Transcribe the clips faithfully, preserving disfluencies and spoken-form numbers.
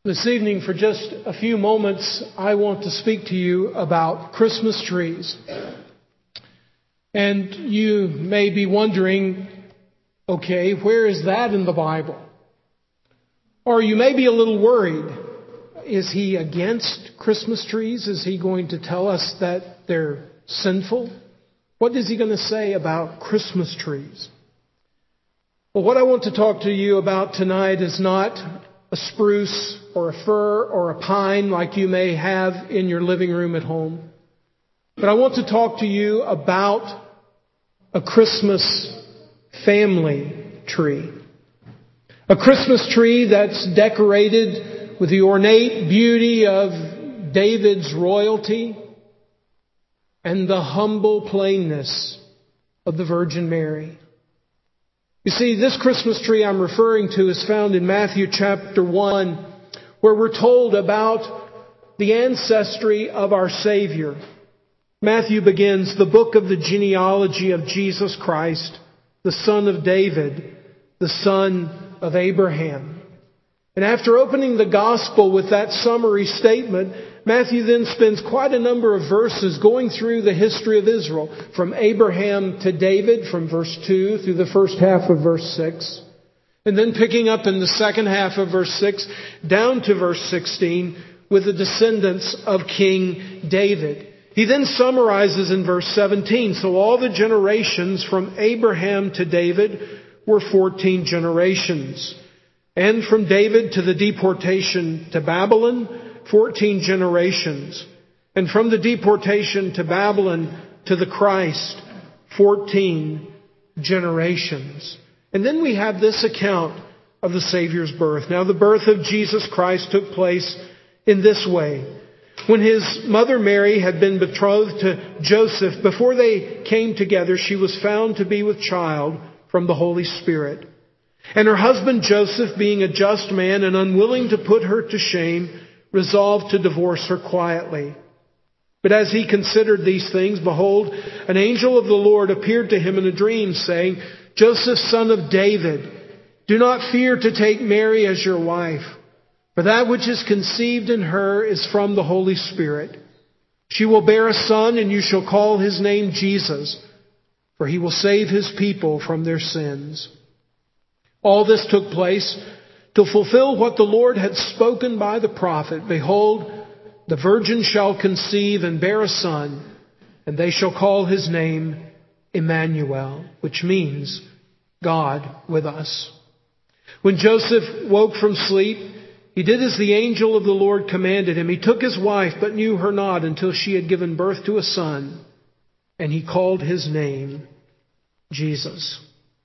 This evening, for just a few moments, I want to speak to you about Christmas trees. And you may be wondering, okay, where is that in the Bible? Or you may be a little worried. Is he against Christmas trees? Is he going to tell us that they're sinful? What is he going to say about Christmas trees? Well, what I want to talk to you about tonight is not a spruce or a fir or a pine like you may have in your living room at home. But I want to talk to you about a Christmas family tree. A Christmas tree that's decorated with the ornate beauty of David's royalty and the humble plainness of the Virgin Mary. You see, this Christmas tree I'm referring to is found in Matthew chapter one, where we're told about the ancestry of our Savior. Matthew begins the book of the genealogy of Jesus Christ, the son of David, the son of Abraham. And after opening the gospel with that summary statement, Matthew then spends quite a number of verses going through the history of Israel, from Abraham to David, from verse two through the first half of verse six. And then picking up in the second half of verse six, down to verse sixteen, with the descendants of King David. He then summarizes in verse seventeen, so all the generations from Abraham to David were fourteen generations. And from David to the deportation to Babylon, fourteen generations. And from the deportation to Babylon to the Christ, fourteen generations. And then we have this account of the Savior's birth. Now, the birth of Jesus Christ took place in this way. When his mother Mary had been betrothed to Joseph, before they came together, she was found to be with child from the Holy Spirit. And her husband Joseph, being a just man and unwilling to put her to shame, resolved to divorce her quietly. But as he considered these things, behold, an angel of the Lord appeared to him in a dream, saying, Joseph, son of David, do not fear to take Mary as your wife, for that which is conceived in her is from the Holy Spirit. She will bear a son, and you shall call his name Jesus, for he will save his people from their sins. All this took place to fulfill what the Lord had spoken by the prophet. Behold, the virgin shall conceive and bear a son, and they shall call his name Emmanuel, which means God with us. When Joseph woke from sleep, he did as the angel of the Lord commanded him. He took his wife, but knew her not until she had given birth to a son, and he called his name Jesus.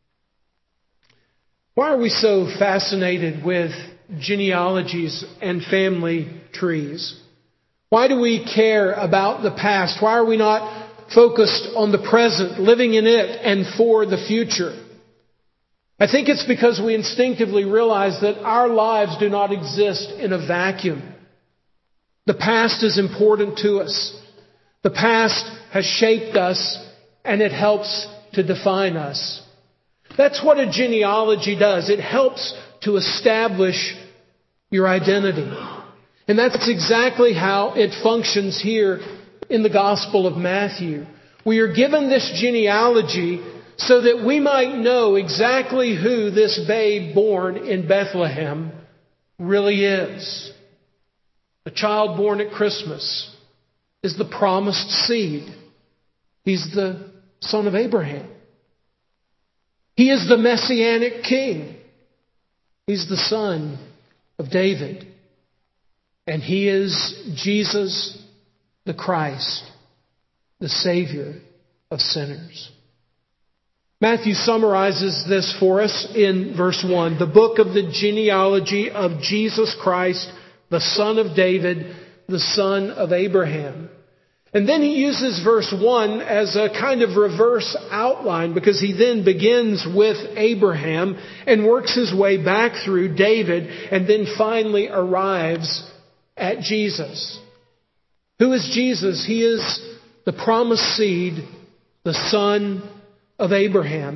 Why are we so fascinated with genealogies and family trees? Why do we care about the past? Why are we not focused on the present, living in it and for the future? I think it's because we instinctively realize that our lives do not exist in a vacuum. The past is important to us. The past has shaped us, and it helps to define us. That's what a genealogy does. It helps to establish your identity. And that's exactly how it functions here in the Gospel of Matthew. We are given this genealogy so that we might know exactly who this babe born in Bethlehem really is. The child born at Christmas is the promised seed. He's the son of Abraham. He is the Messianic King. He's the son of David. And he is Jesus the Christ, the Savior of sinners. Matthew summarizes this for us in verse one, the book of the genealogy of Jesus Christ, the son of David, the son of Abraham. And then he uses verse one as a kind of reverse outline, because he then begins with Abraham and works his way back through David and then finally arrives at Jesus. Who is Jesus? He is the promised seed, the son of Abraham.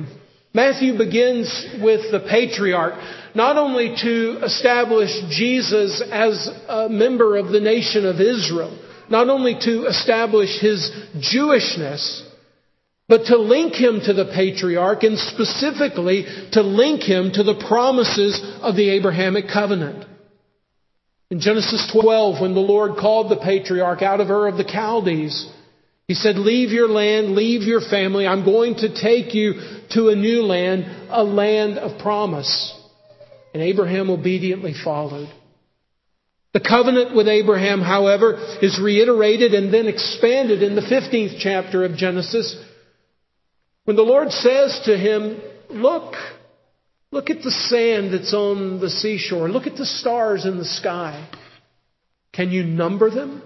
Matthew begins with the patriarch, not only to establish Jesus as a member of the nation of Israel, not only to establish his Jewishness, but to link him to the patriarch, and specifically to link him to the promises of the Abrahamic covenant. In Genesis twelve, when the Lord called the patriarch out of Ur of the Chaldees, He said, leave your land, leave your family. I'm going to take you to a new land, a land of promise. And Abraham obediently followed. The covenant with Abraham, however, is reiterated and then expanded in the fifteenth chapter of Genesis, when the Lord says to him, look, look at the sand that's on the seashore. Look at the stars in the sky. Can you number them?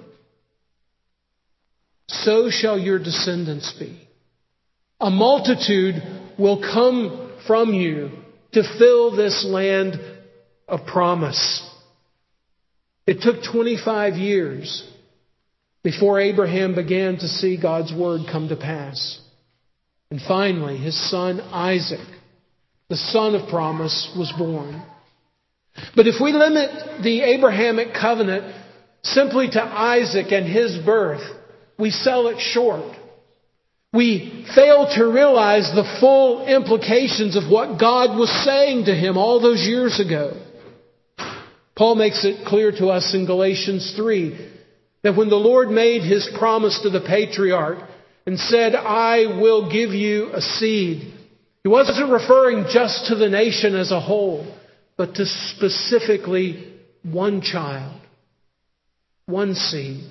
So shall your descendants be. A multitude will come from you to fill this land of promise. It took twenty-five years before Abraham began to see God's word come to pass. And finally, his son Isaac, the son of promise, was born. But if we limit the Abrahamic covenant simply to Isaac and his birth, we sell it short. We fail to realize the full implications of what God was saying to him all those years ago. Paul makes it clear to us in Galatians three that when the Lord made his promise to the patriarch and said, I will give you a seed, he wasn't referring just to the nation as a whole, but to specifically one child, one seed,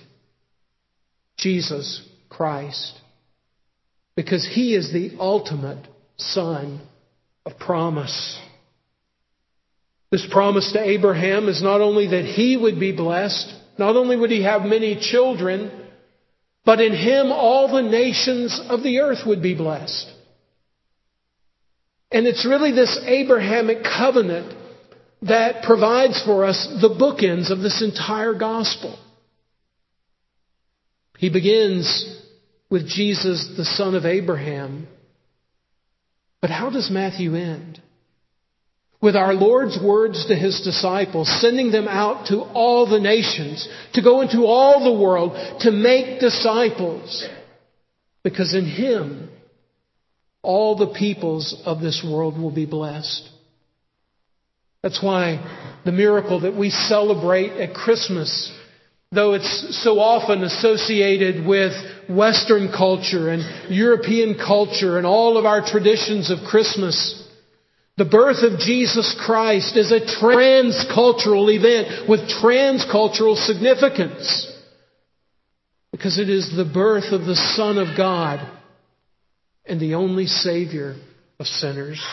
Jesus Christ. Because he is the ultimate son of promise. This promise to Abraham is not only that he would be blessed, not only would he have many children, but in him all the nations of the earth would be blessed. And it's really this Abrahamic covenant that provides for us the bookends of this entire gospel. He begins with Jesus, the son of Abraham. But how does Matthew end? With our Lord's words to his disciples, sending them out to all the nations, to go into all the world, to make disciples. Because in him, all the peoples of this world will be blessed. That's why the miracle that we celebrate at Christmas, though it's so often associated with Western culture and European culture and all of our traditions of Christmas, the birth of Jesus Christ is a transcultural event with transcultural significance. Because it is the birth of the Son of God and the only Savior of sinners.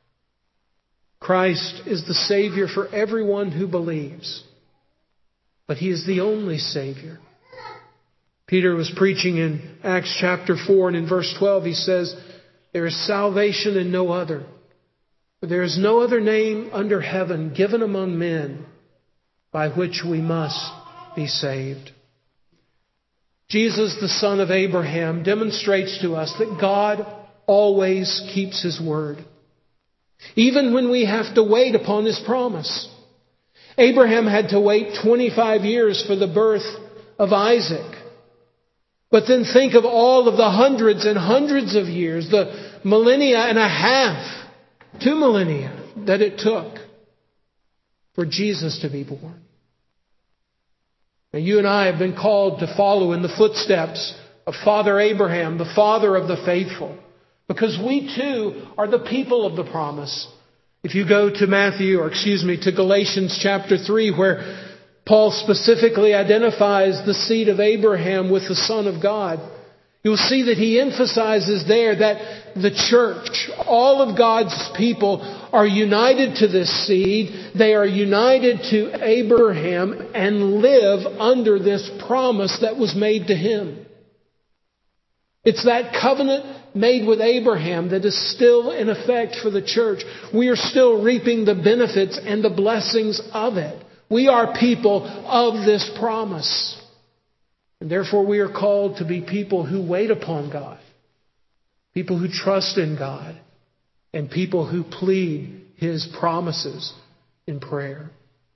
Christ is the Savior for everyone who believes. But He is the only Savior. Peter was preaching in Acts chapter four, and in verse twelve he says, there is salvation in no other. For there is no other name under heaven given among men by which we must be saved. Jesus, the son of Abraham, demonstrates to us that God always keeps His word, even when we have to wait upon His promise. Abraham had to wait twenty-five years for the birth of Isaac. But then think of all of the hundreds and hundreds of years, the millennia and a half, two millennia that it took for Jesus to be born. Now, you and I have been called to follow in the footsteps of Father Abraham, the father of the faithful, because we too are the people of the promise. If you go to Matthew, or excuse me, to Galatians chapter three, where Paul specifically identifies the seed of Abraham with the Son of God, you'll see that he emphasizes there that the church, all of God's people, are united to this seed. They are united to Abraham and live under this promise that was made to him. It's that covenant made with Abraham that is still in effect for the church. We are still reaping the benefits and the blessings of it. We are people of this promise. And therefore we are called to be people who wait upon God, people who trust in God, and people who plead His promises in prayer.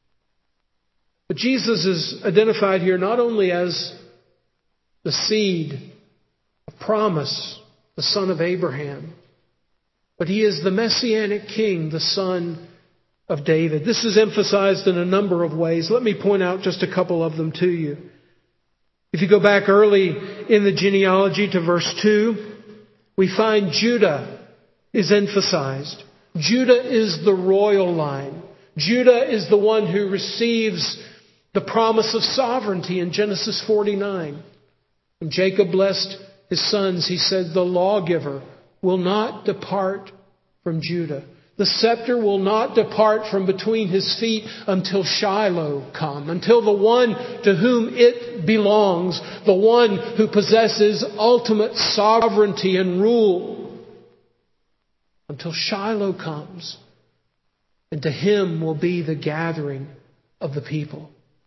But Jesus is identified here not only as the seed of promise, the son of Abraham, but He is the Messianic King, the Son of David. This is emphasized in a number of ways. Let me point out just a couple of them to you. If you go back early in the genealogy to verse two, we find Judah is emphasized. Judah is the royal line. Judah is the one who receives the promise of sovereignty in Genesis forty-nine. When Jacob blessed his sons, he said, "The lawgiver will not depart from Judah. The scepter will not depart from between his feet until Shiloh come," until the one to whom it belongs, the one who possesses ultimate sovereignty and rule, until Shiloh comes. And to Him will be the gathering of the people.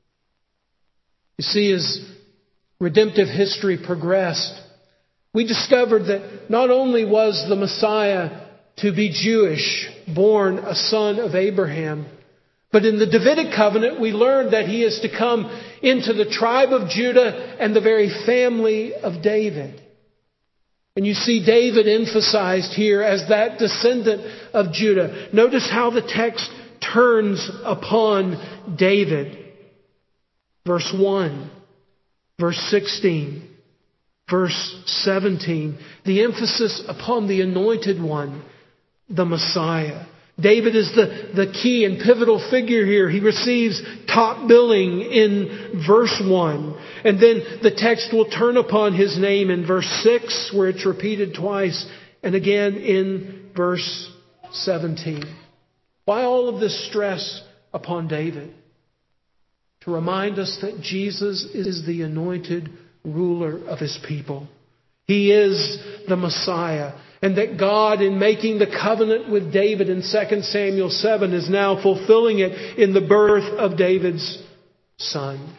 You see, as redemptive history progressed, we discovered that not only was the Messiah to be Jewish, born a son of Abraham, but in the Davidic covenant we learned that He is to come into the tribe of Judah and the very family of David. And you see David emphasized here as that descendant of Judah. Notice how the text turns upon David. Verse one, verse sixteen, verse seventeen. The emphasis upon the anointed one, the Messiah. David is the, the key and pivotal figure here. He receives top billing in verse one. And then the text will turn upon His name in verse six, where it's repeated twice, and again in verse seventeen. Why all of this stress upon David? To remind us that Jesus is the anointed ruler of His people. He is the Messiah. And that God, in making the covenant with David in Second Samuel seven, is now fulfilling it in the birth of David's son.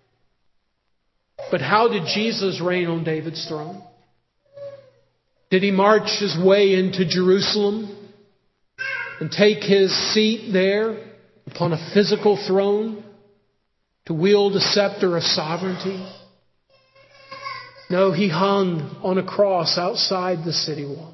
But how did Jesus reign on David's throne? Did He march His way into Jerusalem and take His seat there upon a physical throne to wield a scepter of sovereignty? No, He hung on a cross outside the city wall.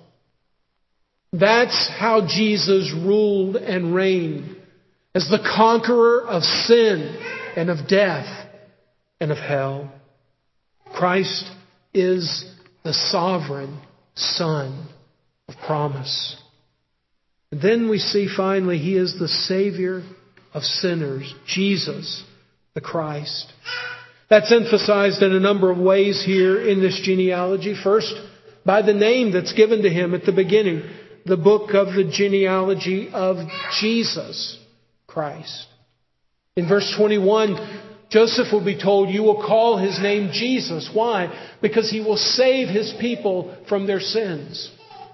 That's how Jesus ruled and reigned, as the conqueror of sin and of death and of hell. Christ is the sovereign Son of promise. And then we see finally He is the Savior of sinners, Jesus the Christ. That's emphasized in a number of ways here in this genealogy. First, by the name that's given to Him at the beginning, the book of the genealogy of Jesus Christ. In verse twenty-one, Joseph will be told, "You will call His name Jesus." Why? Because He will save His people from their sins.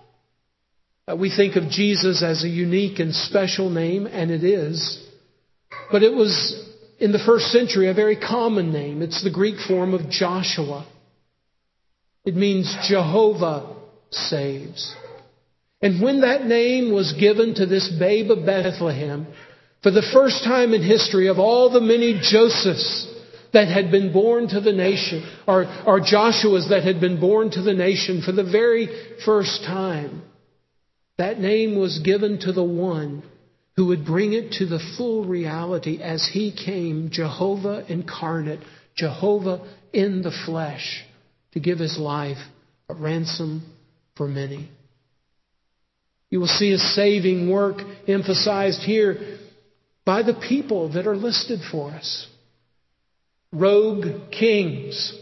Uh, we think of Jesus as a unique and special name, and it is. But it was, in the first century, a very common name. It's the Greek form of Joshua. It means Jehovah saves. And when that name was given to this babe of Bethlehem, for the first time in history, of all the many Josephs that had been born to the nation, or, or Joshuas that had been born to the nation for the very first time, that name was given to the one who would bring it to the full reality as He came, Jehovah incarnate, Jehovah in the flesh, to give His life a ransom for many. You will see His saving work emphasized here by the people that are listed for us. Rogue kings.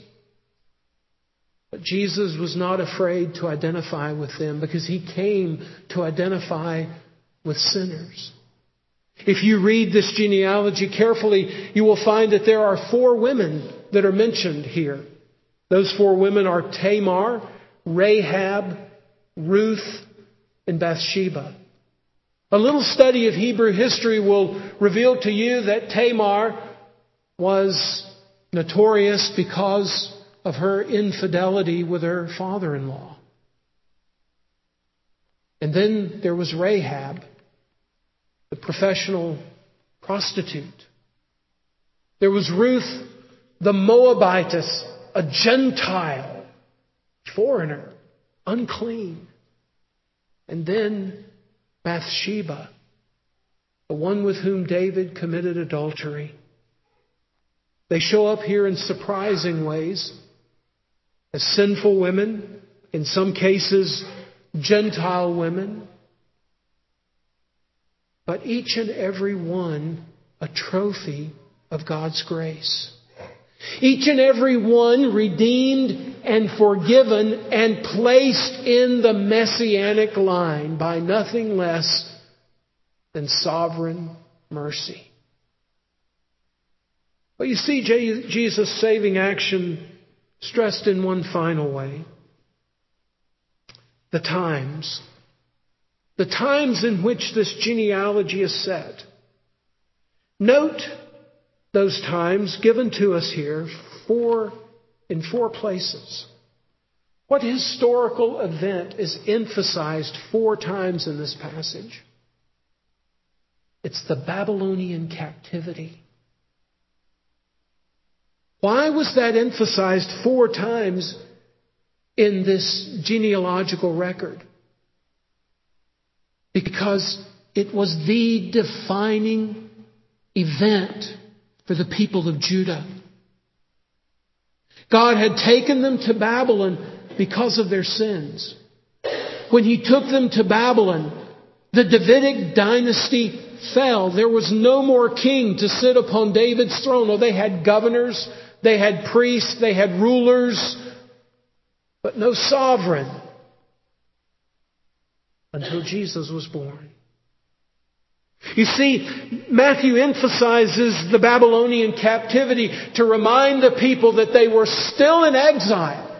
But Jesus was not afraid to identify with them, because He came to identify with sinners. If you read this genealogy carefully, you will find that there are four women that are mentioned here. Those four women are Tamar, Rahab, Ruth, and Bathsheba. A little study of Hebrew history will reveal to you that Tamar was notorious because of her infidelity with her father-in-law. And then there was Rahab, the professional prostitute. There was Ruth, the Moabitess, a Gentile, foreigner, unclean. And then Bathsheba, the one with whom David committed adultery. They show up here in surprising ways as sinful women, in some cases Gentile women, but each and every one a trophy of God's grace. Each and every one redeemed and forgiven and placed in the messianic line by nothing less than sovereign mercy. But you see Jesus' saving action stressed in one final way. The times. The times in which this genealogy is set. Note those times given to us here four, in four places. What historical event is emphasized four times in this passage? It's the Babylonian captivity. Why was that emphasized four times in this genealogical record? Because it was the defining event for the people of Judah. God had taken them to Babylon because of their sins. When He took them to Babylon, the Davidic dynasty fell. There was no more king to sit upon David's throne. Oh, they had governors, they had priests, they had rulers, but no sovereign until Jesus was born. You see, Matthew emphasizes the Babylonian captivity to remind the people that they were still in exile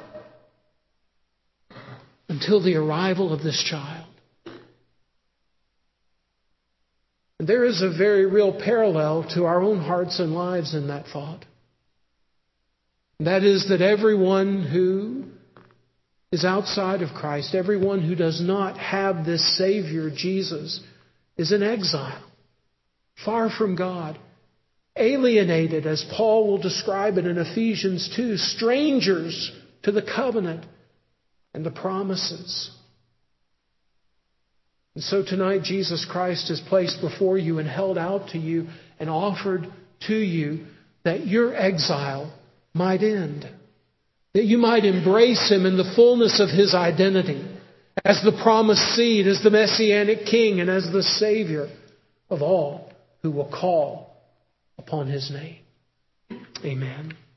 until the arrival of this child. And there is a very real parallel to our own hearts and lives in that thought. And that is that everyone who is outside of Christ, everyone who does not have this Savior, Jesus, is in exile, far from God, alienated, as Paul will describe it in Ephesians two, strangers to the covenant and the promises. And so tonight Jesus Christ is placed before you and held out to you and offered to you that your exile might end, that you might embrace Him in the fullness of His identity, as the promised seed, as the Messianic King, and as the Savior of all who will call upon His name. Amen.